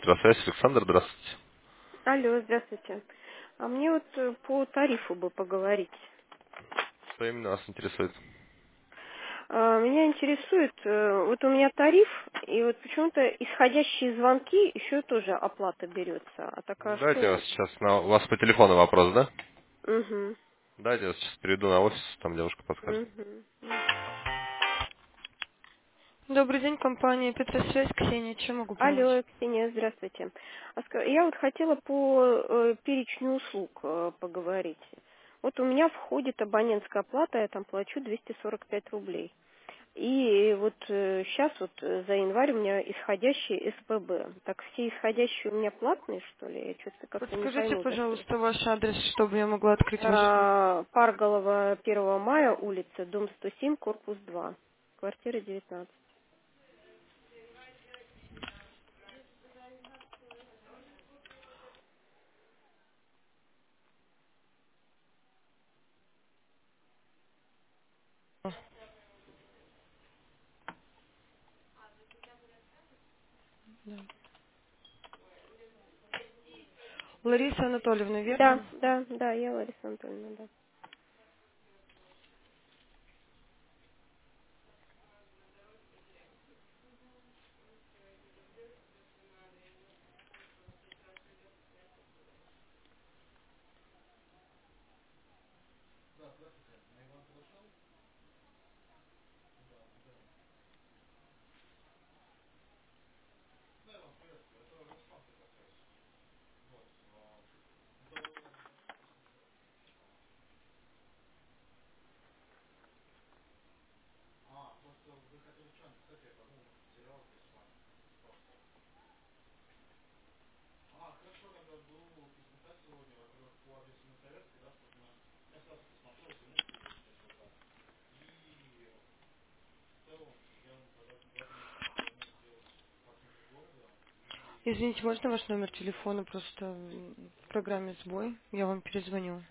Электросвязь, Александр, здравствуйте. Алло, здравствуйте. А мне вот по тарифу бы поговорить. Что именно вас интересует? Меня интересует, вот у меня тариф, и вот почему-то исходящие звонки еще тоже оплата берется. А такая Давайте я вас что? сейчас у вас по телефону вопрос, да? Угу. Давайте я вас сейчас перейду на офис, там девушка подскажет. Угу. Добрый день, компания Петросвязь, Ксения. Чем могу помочь? Алло, Ксения, здравствуйте. Я вот хотела по перечню услуг поговорить. Вот у меня входит абонентская плата, я там плачу 245 рублей. И вот сейчас вот за январь у меня исходящие СПБ. Так все исходящие у меня платные, что ли? Я что-то как-то не Подскажите, пойму даже. пожалуйста, ваш адрес, чтобы я могла открыть ваш счет. Парголова 1 мая, улица, дом 107, корпус 2, квартира 19. Лариса Анатольевна, Да, верно? да, да, я Лариса Анатольевна, да. Извините, можно ваш номер телефона? Просто в программе сбой. Я вам перезвоню.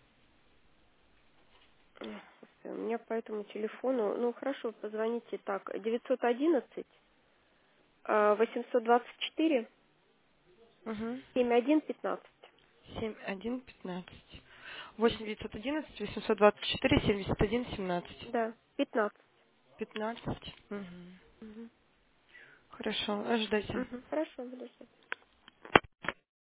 Слушайте, у меня по этому телефону, ну хорошо, позвоните так, 911 824 Угу. 7115. 7115. 8911 824 71 17. Да, 15. 15. Угу. Мгм. Хорошо, ожидайте. Мгм. Хорошо, буду ждать.